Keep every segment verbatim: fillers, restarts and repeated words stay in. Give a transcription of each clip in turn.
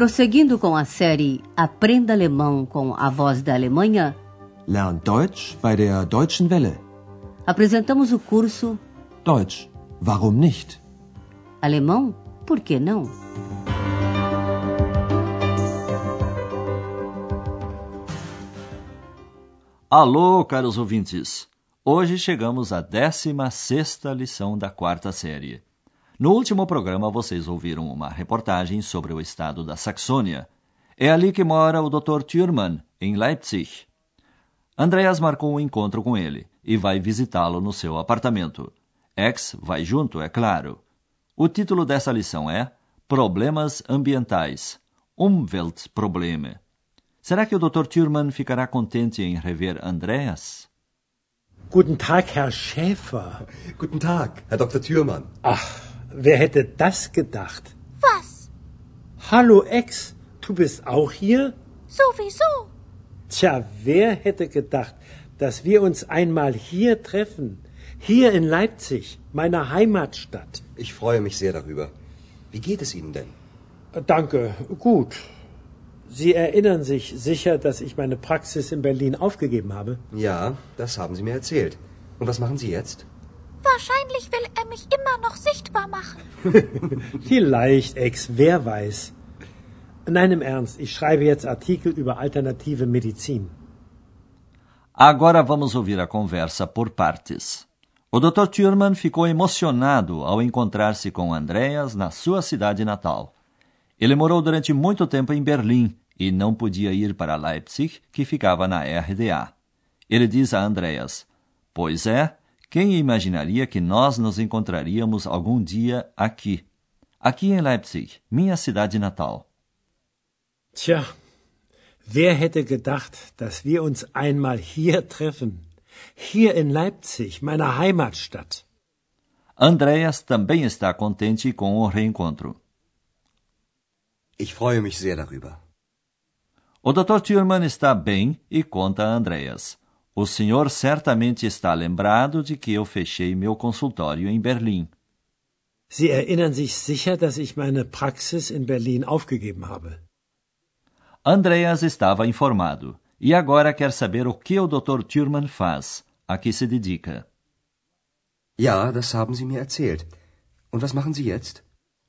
Prosseguindo com a série Aprenda Alemão com a Voz da Alemanha, Lern Deutsch bei der Deutschen Welle. Apresentamos o curso Deutsch, warum nicht? Alemão, por que não? Alô, caros ouvintes! Hoje chegamos à décima sexta lição da quarta série. No último programa, vocês ouviram uma reportagem sobre o estado da Saxônia. É ali que mora o doutor Thürmann, em Leipzig. Andreas marcou um encontro com ele e vai visitá-lo no seu apartamento. X vai junto, é claro. O título dessa lição é Problemas Ambientais, Umweltprobleme. Será que o doutor Thürmann ficará contente em rever Andreas? Guten Tag, Herr Schäfer. Guten Tag, Herr Doktor Thürmann. Ach, wer hätte das gedacht? Was? Hallo, Ex, du bist auch hier? Sowieso. Tja, wer hätte gedacht, dass wir uns einmal hier treffen? Hier in Leipzig, meiner Heimatstadt. Ich freue mich sehr darüber. Wie geht es Ihnen denn? Danke, gut. Sie erinnern sich sicher, dass ich meine Praxis in Berlin aufgegeben habe? Ja, das haben Sie mir erzählt. Und was machen Sie jetzt? Wahrscheinlich will er mich immer noch sichtbar machen. Vielleicht, Ex, wer weiß. Nein, im Ernst, ich schreibe jetzt Artikel über alternative Medizin. Agora vamos ouvir a conversa por partes. O doutor Thürmann ficou emocionado ao encontrar-se com Andreas na sua cidade natal. Ele morou durante muito tempo em Berlim e não podia ir para Leipzig, que ficava na R D A. Ele diz a Andreas, pois é, quem imaginaria que nós nos encontraríamos algum dia aqui? Aqui em Leipzig, minha cidade natal. Tja, wer hätte gedacht, dass wir uns einmal hier treffen? Hier in Leipzig, meiner Heimatstadt. Andreas também está contente com o reencontro. Ich freue mich sehr darüber. O doutor Thürmann está bem e conta a Andreas. O senhor certamente está lembrado de que eu fechei meu consultório em Berlim. Sie erinnern sich sicher, dass ich meine Praxis in Berlin aufgegeben habe. Andreas estava informado e agora quer saber o que o doutor Thürmann faz, a que se dedica. Ja, das haben Sie mir erzählt. Und was machen Sie jetzt?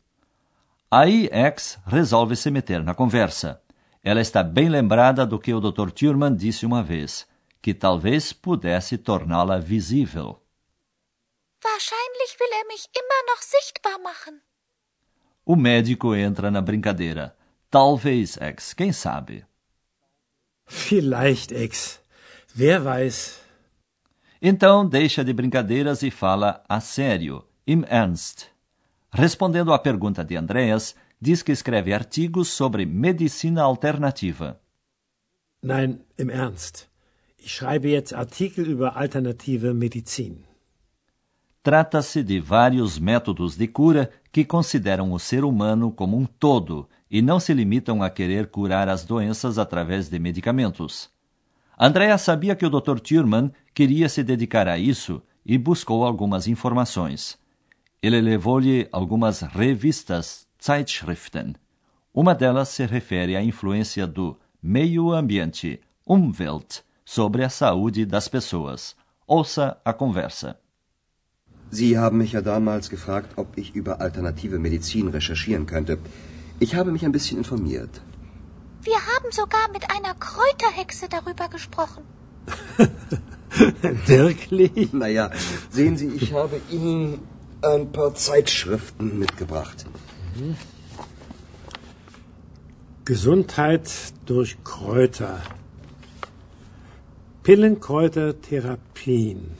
Aí X resolve se meter na conversa. Ela está bem lembrada do que o doutor Thürmann disse uma vez, que talvez pudesse torná-la visível. Wahrscheinlich will er mich immer noch sichtbar machen. O médico entra na brincadeira. Talvez, X, quem sabe? Vielleicht, Ex. Wer weiß? Então deixa de brincadeiras e fala a sério, im Ernst. Respondendo à pergunta de Andreas, diz que escreve artigos sobre medicina alternativa. Nein, im Ernst. Ich schreibe jetzt Artikel über alternative Medizin. Trata-se de vários métodos de cura que consideram o ser humano como um todo e não se limitam a querer curar as doenças através de medicamentos. Andrea sabia que o doutor Thürmann queria se dedicar a isso e buscou algumas informações. Ele levou-lhe algumas revistas, Zeitschriften. Uma delas se refere à influência do meio ambiente, Umwelt, sobre a saúde das pessoas. Ouça a conversa. Sie haben mich ja damals gefragt, ob ich über alternative Medizin recherchieren könnte. Ich habe mich ein bisschen informiert. Wir haben sogar mit einer Kräuterhexe darüber gesprochen. Wirklich? Naja, sehen Sie, ich habe Ihnen ein paar Zeitschriften mitgebracht. Mhm. Gesundheit durch Kräuter. Pillenkräutertherapien.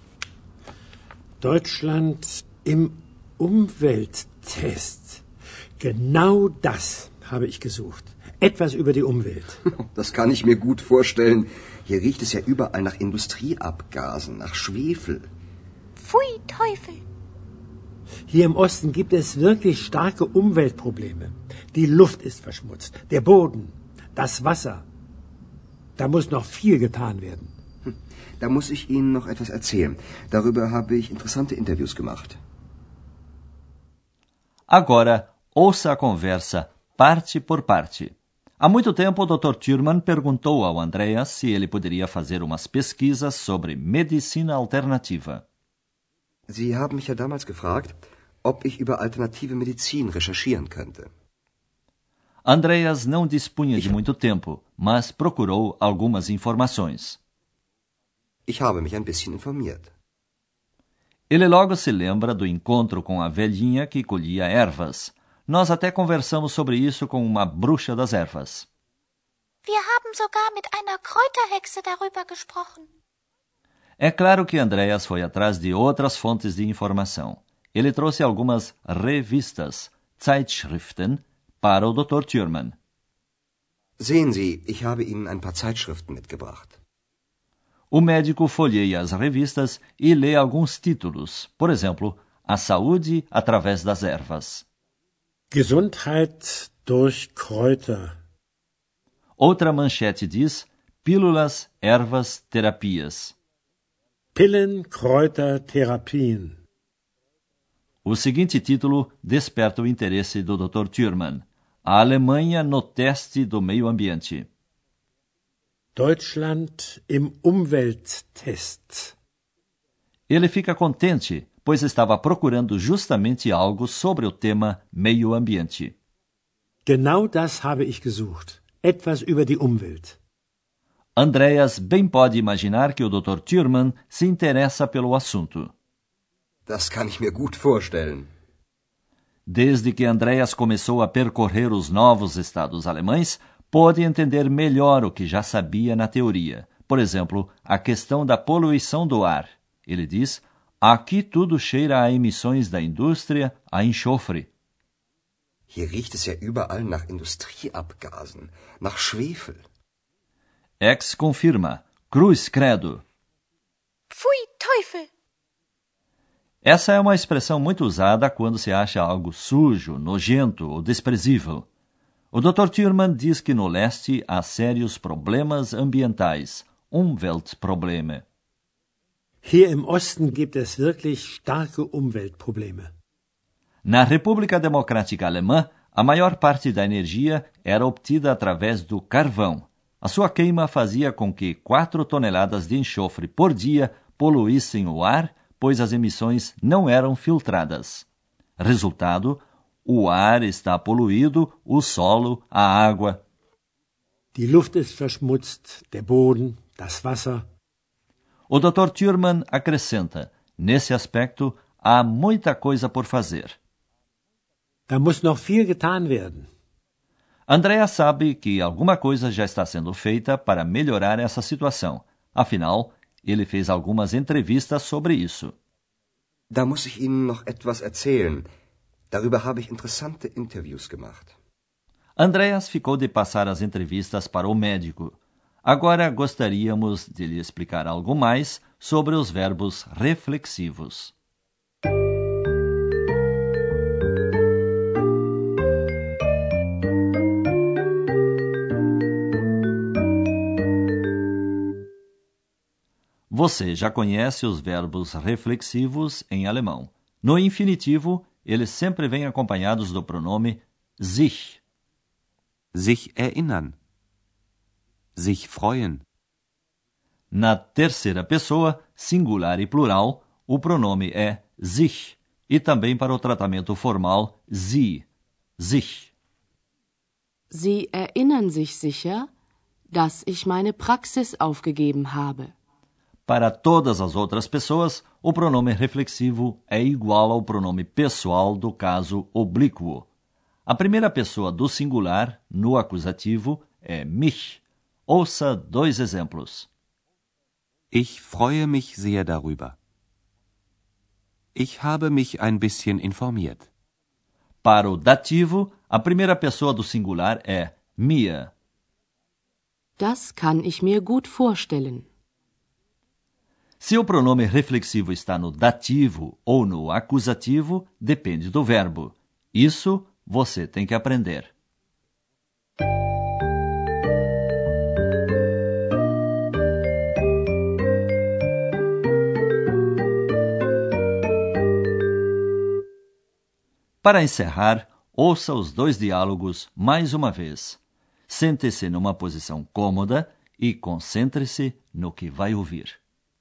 Deutschland im Umwelttest. Genau das habe ich gesucht. Etwas über die Umwelt. Das kann ich mir gut vorstellen. Hier riecht es ja überall nach Industrieabgasen, nach Schwefel. Pfui, Teufel. Hier im Osten gibt es wirklich starke Umweltprobleme. Die Luft ist verschmutzt, der Boden, das Wasser. Da muss noch viel getan werden. Da muss ich Ihnen noch etwas erzählen. Darüber habe ich interessante Interviews gemacht. Agora, ouça a conversa parte por parte. Há muito tempo, o doutor Thurman perguntou ao Andreas se ele poderia fazer umas pesquisas sobre medicina alternativa. Sie haben mich ja damals gefragt, ob ich über alternative Medizin recherchieren könnte. Andreas não dispunha de muito tempo, mas procurou algumas informações. Ich habe mich ein bisschen informiert. Ele logo se lembra do encontro com a velhinha que colhia ervas. Nós até conversamos sobre isso com uma bruxa das ervas. Wir haben sogar mit einer Kräuterhexe darüber gesprochen. É claro que Andreas foi atrás de outras fontes de informação. Ele trouxe algumas revistas, Zeitschriften, para o doutor Thurman. Sehen Sie, ich habe Ihnen ein paar Zeitschriften mitgebracht. O médico folheia as revistas e lê alguns títulos. Por exemplo, A Saúde através das Ervas. Gesundheit durch Kräuter. Outra manchete diz Pílulas, Ervas, Terapias. Pillen, Kräuter, Therapien. O seguinte título desperta o interesse do doutor Thurman. A Alemanha no teste do meio ambiente. Deutschland im Umwelttest. Ele fica contente, pois estava procurando justamente algo sobre o tema meio ambiente. Genau das habe ich gesucht. Etwas über die Umwelt. Andreas bem pode imaginar que o doutor Thurman se interessa pelo assunto. Das kann ich mir gut vorstellen. Desde que Andreas começou a percorrer os novos estados alemães, pôde entender melhor o que já sabia na teoria. Por exemplo, a questão da poluição do ar. Ele diz, aqui tudo cheira a emissões da indústria, a enxofre. Hier riecht es ja überall nach Industrieabgasen, nach Schwefel. Ex confirma, cruz credo. Pfui, Teufel! Essa é uma expressão muito usada quando se acha algo sujo, nojento ou desprezível. O doutor Thurman diz que no leste há sérios problemas ambientais, Umweltprobleme. Hier im Osten gibt es wirklich starke Umweltprobleme. Na República Democrática Alemã, a maior parte da energia era obtida através do carvão. A sua queima fazia com que quatro toneladas de enxofre por dia poluíssem o ar, pois as emissões não eram filtradas. Resultado, o ar está poluído, o solo, a água. Die Luft ist verschmutzt, der Boden, das Wasser. O doutor Thurman acrescenta, nesse aspecto, há muita coisa por fazer. Da muss noch viel getan werden. Andrea sabe que alguma coisa já está sendo feita para melhorar essa situação. Afinal, ele fez algumas entrevistas sobre isso. Da muss ich Ihnen noch etwas erzählen. Darüber habe ich interessante Interviews gemacht. Andreas ficou de passar as entrevistas para o médico. Agora gostaríamos de lhe explicar algo mais sobre os verbos reflexivos. Você já conhece os verbos reflexivos em alemão. No infinitivo, eles sempre vêm acompanhados do pronome sich. Sich erinnern. Sich freuen. Na terceira pessoa, singular e plural, o pronome é sich, e também para o tratamento formal, sie, sich. Sie erinnern sich sicher, dass ich meine Praxis aufgegeben habe. Para todas as outras pessoas, o pronome reflexivo é igual ao pronome pessoal do caso oblíquo. A primeira pessoa do singular, no acusativo, é mich. Ouça dois exemplos. Ich freue mich sehr darüber. Ich habe mich ein bisschen informiert. Para o dativo, a primeira pessoa do singular é mir. Das kann ich mir gut vorstellen. Se o pronome reflexivo está no dativo ou no acusativo, depende do verbo. Isso você tem que aprender. Para encerrar, ouça os dois diálogos mais uma vez. Sente-se numa posição cômoda e concentre-se no que vai ouvir.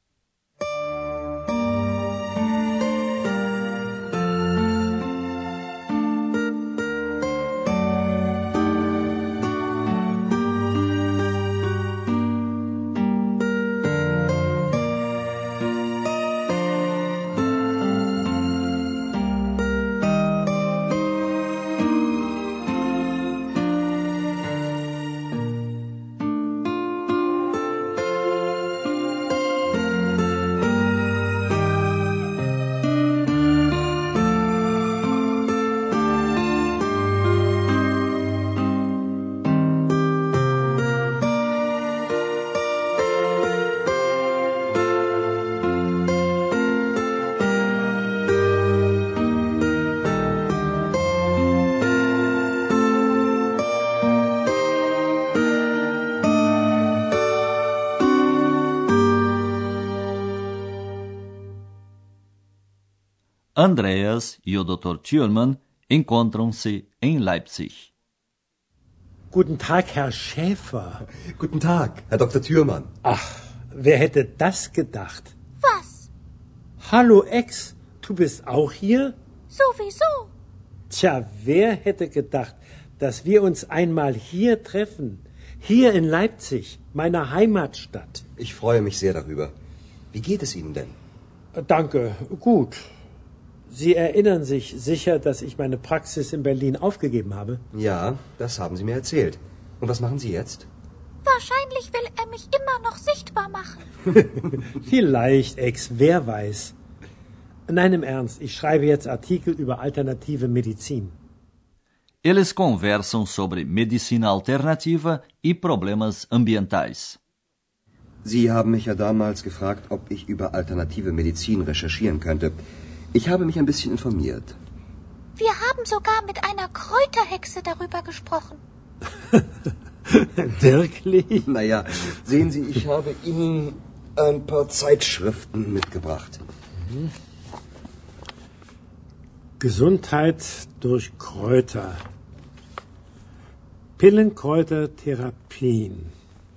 Andreas e o doutor Thürmann encontram-se em Leipzig. Guten Tag, Herr Schäfer. Guten Tag, Herr Doktor Thürmann. Ach, wer hätte das gedacht? Was? Hallo, Ex, du bist auch hier? Sowieso. Tja, wer hätte gedacht, dass wir uns einmal hier treffen? Hier in Leipzig, meiner Heimatstadt. Ich freue mich sehr darüber. Wie geht es Ihnen denn? Danke, gut. Sie erinnern sich sicher, dass ich meine Praxis in Berlin aufgegeben habe? Ja, das haben Sie mir erzählt. Und was machen Sie jetzt? Wahrscheinlich will er mich immer noch sichtbar machen. Vielleicht, Ex, wer weiß. Nein, im Ernst, ich schreibe jetzt Artikel über alternative Medizin. Eles conversam sobre medicina alternativa e problemas ambientais. Sie haben mich ja damals gefragt, ob ich über alternative Medizin recherchieren könnte. Ich habe mich ein bisschen informiert. Wir haben sogar mit einer Kräuterhexe darüber gesprochen. Wirklich? Naja, sehen Sie, ich habe Ihnen ein paar Zeitschriften mitgebracht. Mhm. Gesundheit durch Kräuter. Pillenkräutertherapien.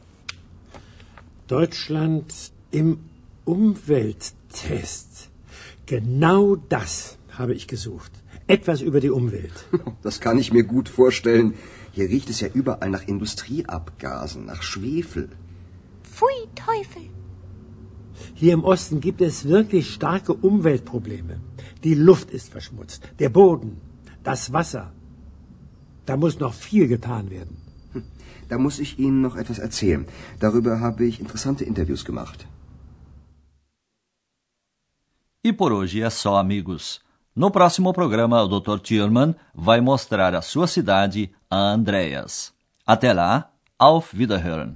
Deutschland im Umwelttest. Genau das habe ich gesucht. Etwas über die Umwelt. Das kann ich mir gut vorstellen. Hier riecht es ja überall nach Industrieabgasen, nach Schwefel. Pfui, Teufel. Hier im Osten gibt es wirklich starke Umweltprobleme. Die Luft ist verschmutzt, der Boden, das Wasser. Da muss noch viel getan werden. Da muss ich Ihnen noch etwas erzählen. Darüber habe ich interessante Interviews gemacht. E por hoje é só, amigos. No próximo programa, o doutor Thürmann vai mostrar a sua cidade a Andreas. Até lá, auf Wiederhören!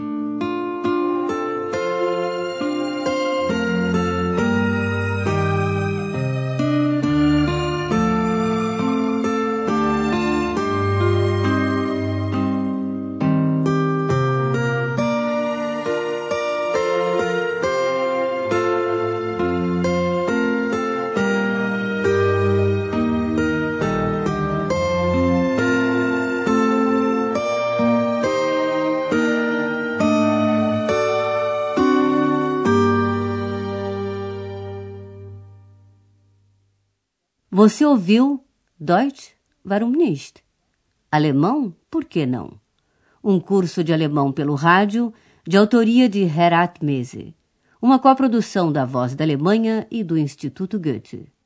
Você ouviu Deutsch? Warum nicht? Alemão? Por que não? Um curso de alemão pelo rádio, de autoria de Herat Mese. Uma coprodução da Voz da Alemanha e do Instituto Goethe.